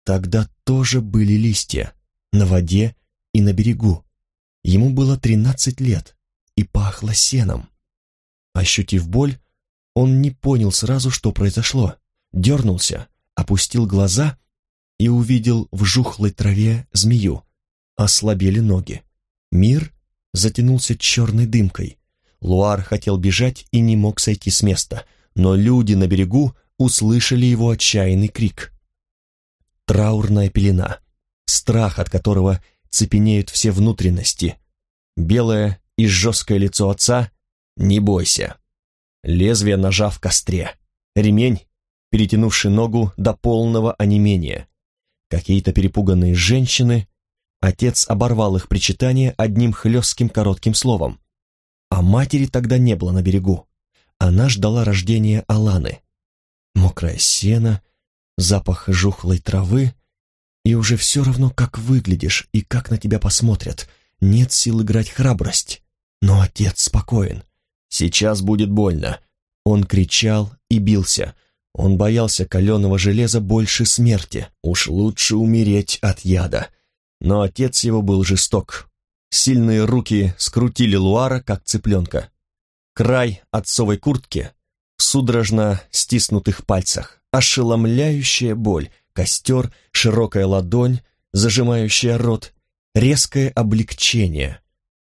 Тогда тоже были листья, на воде и на берегу. Ему было 13 лет, и пахло сеном. Ощутив боль, он не понял сразу, что произошло. Дернулся, опустил глаза и увидел в жухлой траве змею. Ослабели ноги. Мир затянулся черной дымкой. Луар хотел бежать и не мог сойти с места, но люди на берегу услышали его отчаянный крик. Траурная пелена, страх, от которого цепенеют все внутренности. Белое и жесткое лицо отца «Не бойся». Лезвие ножа в костре. Ремень, перетянувший ногу до полного онемения. Какие-то перепуганные женщины. Отец оборвал их причитание одним хлестким коротким словом. А матери тогда не было на берегу. Она ждала рождения Аланы. Мокрое сено, запах жухлой травы, и уже все равно, как выглядишь и как на тебя посмотрят. Нет сил играть храбрость. Но отец спокоен. Сейчас будет больно. Он кричал и бился. Он боялся каленого железа больше смерти. Уж лучше умереть от яда. Но отец его был жесток. Сильные руки скрутили Луара, как цыпленка. Край отцовой куртки в судорожно стиснутых пальцах. Ошеломляющая боль. Костер, широкая ладонь, зажимающая рот. Резкое облегчение.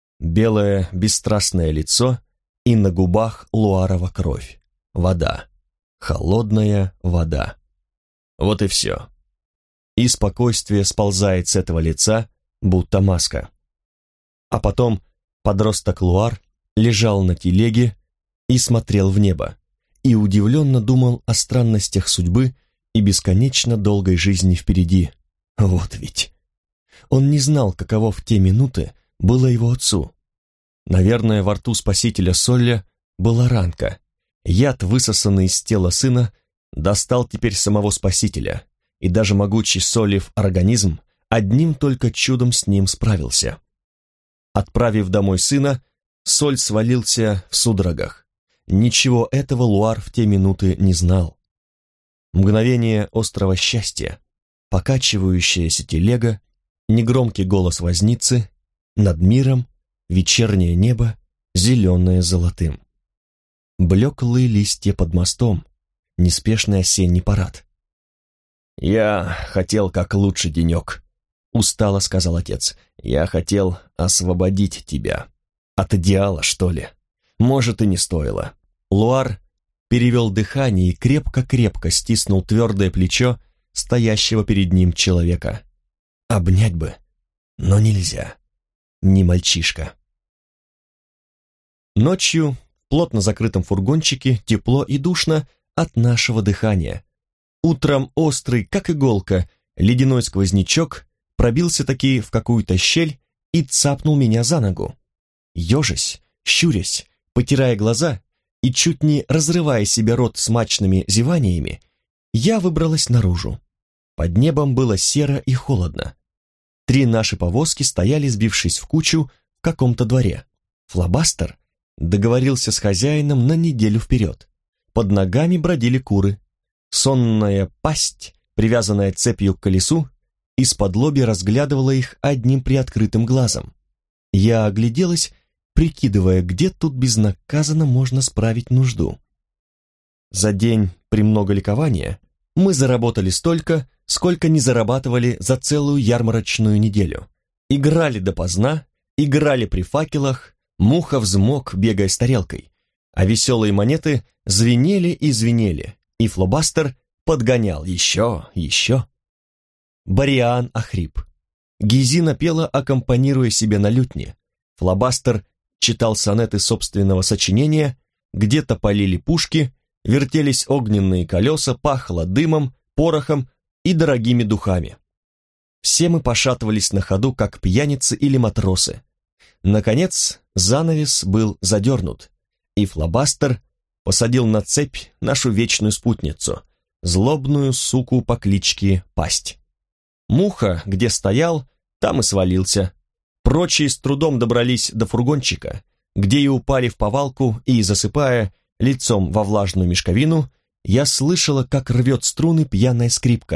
Белое бесстрастное лицо и на губах Луарова кровь. Вода. Холодная вода. Вот и все. И спокойствие сползает с этого лица, будто маска. А потом подросток Луар лежал на телеге и смотрел в небо, и удивленно думал о странностях судьбы и бесконечно долгой жизни впереди. Вот ведь. Он не знал, каково в те минуты было его отцу. Наверное, во рту спасителя Солля была ранка. Яд, высосанный из тела сына, достал теперь самого спасителя, и даже могучий Соллев организм одним только чудом с ним справился. Отправив домой сына, Соль свалился в судорогах. Ничего этого Луар в те минуты не знал. Мгновение острого счастья, покачивающаяся телега, негромкий голос возницы, над миром вечернее небо, зеленое золотым. Блеклые листья под мостом, неспешный осенний парад. «Я хотел как лучше денек», — устало сказал отец. «Я хотел освободить тебя. От идеала, что ли? Может, и не стоило». Луар перевел дыхание и крепко-крепко стиснул твердое плечо стоящего перед ним человека. Обнять бы, но нельзя. Не мальчишка. Ночью в плотно закрытом фургончике тепло и душно от нашего дыхания. Утром острый, как иголка, ледяной сквознячок пробился таки в какую-то щель и цапнул меня за ногу. Ежась, щурясь, потирая глаза и чуть не разрывая себе рот смачными зеваниями, я выбралась наружу. Под небом было серо и холодно. 3 наши повозки стояли, сбившись в кучу, в каком-то дворе. Флобастер договорился с хозяином на неделю вперед. Под ногами бродили куры. Сонная пасть, привязанная цепью к колесу, исподлобья разглядывала их одним приоткрытым глазом. Я огляделась, прикидывая, где тут безнаказанно можно справить нужду. За день премного ликования мы заработали столько, сколько не зарабатывали за целую ярмарочную неделю. Играли допоздна, играли при факелах, муха взмок, бегая с тарелкой, а веселые монеты звенели и звенели, и флобастер подгонял еще. Бариан охрип. Гизина пела, аккомпанируя себе на лютне. Флобастер читал сонеты собственного сочинения, где-то полили пушки, вертелись огненные колеса, пахло дымом, порохом и дорогими духами. Все мы пошатывались на ходу, как пьяницы или матросы. Наконец, занавес был задернут, и флобастер посадил на цепь нашу вечную спутницу, злобную суку по кличке Пасть. Муха, где стоял, там и свалился. Прочие с трудом добрались до фургончика, где и упали в повалку, и, засыпая лицом во влажную мешковину, я слышала, как рвет струны пьяная скрипка,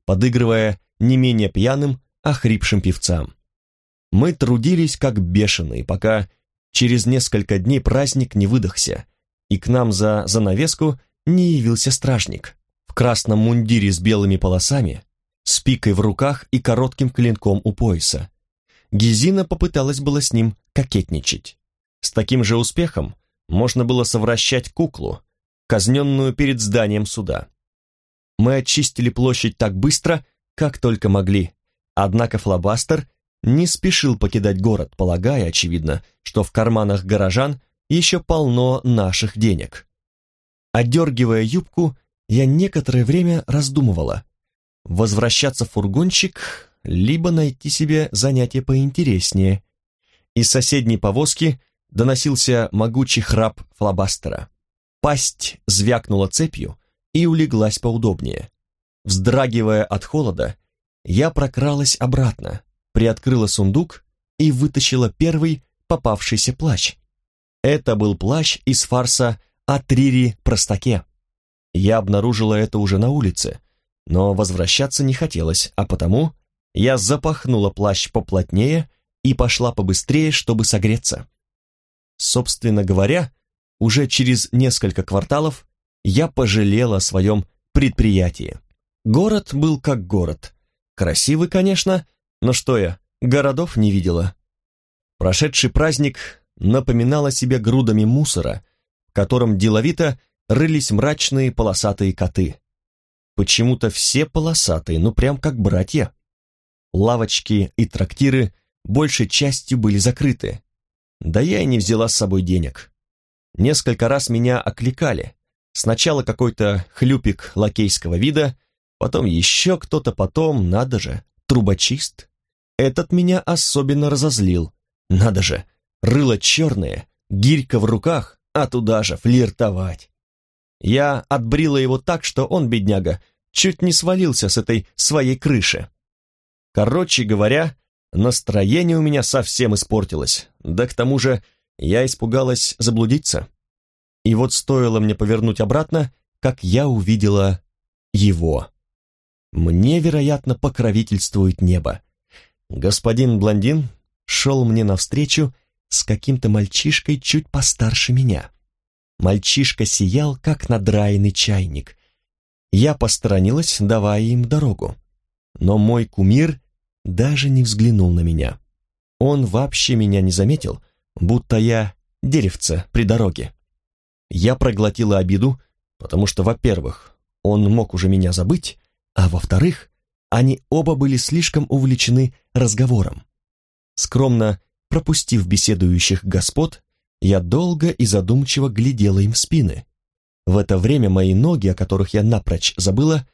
подыгрывая не менее пьяным, охрипшим певцам. Мы трудились как бешеные, пока через несколько дней праздник не выдохся, и к нам за занавеску не явился стражник в красном мундире с белыми полосами, с пикой в руках и коротким клинком у пояса. Гезина попыталась было с ним кокетничать. С таким же успехом можно было совращать куклу, казненную перед зданием суда. Мы очистили площадь так быстро, как только могли, однако флабастер не спешил покидать город, полагая, очевидно, что в карманах горожан еще полно наших денег. Одергивая юбку, я некоторое время раздумывала, возвращаться в фургончик, либо найти себе занятие поинтереснее. Из соседней повозки доносился могучий храп флабастера. Пасть звякнула цепью и улеглась поудобнее. Вздрагивая от холода, я прокралась обратно, приоткрыла сундук и вытащила первый попавшийся плащ. Это был плащ из фарса о Трири-Простаке. Я обнаружила это уже на улице, но возвращаться не хотелось, а потому я запахнула плащ поплотнее и пошла побыстрее, чтобы согреться. Собственно говоря, уже через несколько кварталов я пожалела о своем предприятии. Город был как город. Красивый, конечно, но что я, городов не видела. Прошедший праздник напоминал о себе грудами мусора, в котором деловито рылись мрачные полосатые коты. Почему-то все полосатые, ну прям как братья. Лавочки и трактиры большей частью были закрыты. Да я и не взяла с собой денег. Несколько раз меня окликали. Сначала какой-то хлюпик лакейского вида, потом еще кто-то, потом, надо же, трубочист. Этот меня особенно разозлил. Надо же, рыло черное, гирька в руках, а туда же флиртовать. Я отбрила его так, что он, бедняга, чуть не свалился с этой своей крыши. Короче говоря, настроение у меня совсем испортилось, да к тому же я испугалась заблудиться. И вот стоило мне повернуть обратно, как я увидела его. Мне, вероятно, покровительствует небо. Господин блондин шел мне навстречу с каким-то мальчишкой чуть постарше меня. Мальчишка сиял, как надраенный чайник. Я посторонилась, давая им дорогу. Но мой кумир даже не взглянул на меня. Он вообще меня не заметил, будто я деревце при дороге. Я проглотила обиду, потому что, во-первых, он мог уже меня забыть, а во-вторых, они оба были слишком увлечены разговором. Скромно пропустив беседующих господ, я долго и задумчиво глядела им в спины. В это время мои ноги, о которых я напрочь забыла,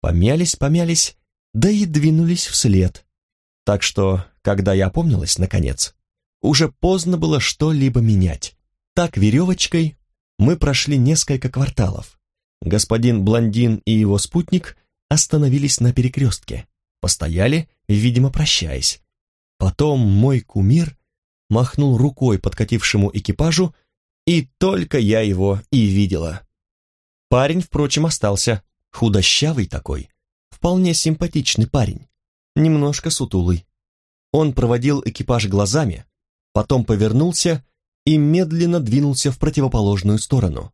помялись, да и двинулись вслед. Так что, когда я опомнилась, наконец, уже поздно было что-либо менять. Так веревочкой мы прошли несколько кварталов. Господин блондин и его спутник остановились на перекрестке, постояли, видимо, прощаясь. Потом мой кумир махнул рукой подкатившему экипажу, и только я его и видела. Парень, впрочем, остался, худощавый такой, вполне симпатичный парень, немножко сутулый. Он проводил экипаж глазами, потом повернулся и медленно двинулся в противоположную сторону.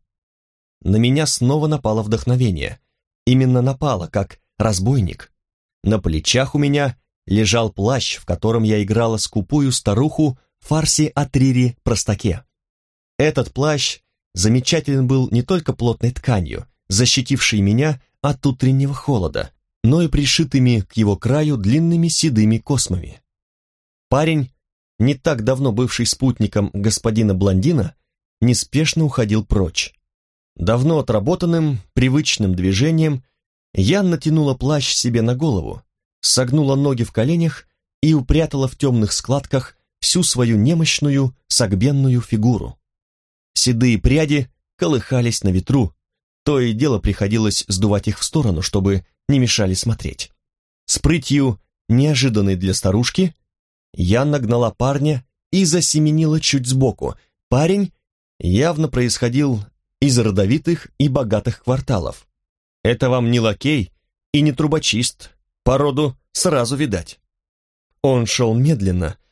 На меня снова напало вдохновение. Именно напало, как разбойник. На плечах у меня лежал плащ, в котором я играла скупую старуху в фарсе о Трири-Простаке. Этот плащ замечателен был не только плотной тканью, защитившей меня от утреннего холода, но и пришитыми к его краю длинными седыми космами. Парень, не так давно бывший спутником господина блондина, неспешно уходил прочь. Давно отработанным, привычным движением я натянула плащ себе на голову, согнула ноги в коленях и упрятала в темных складках всю свою немощную, согбенную фигуру. Седые пряди колыхались на ветру, то и дело приходилось сдувать их в сторону, чтобы не мешали смотреть. С прытью, неожиданной для старушки, я нагнала парня и засеменила чуть сбоку. Парень явно происходил из родовитых и богатых кварталов. Это вам не лакей и не трубочист, Породу сразу видать. Он шел медленно,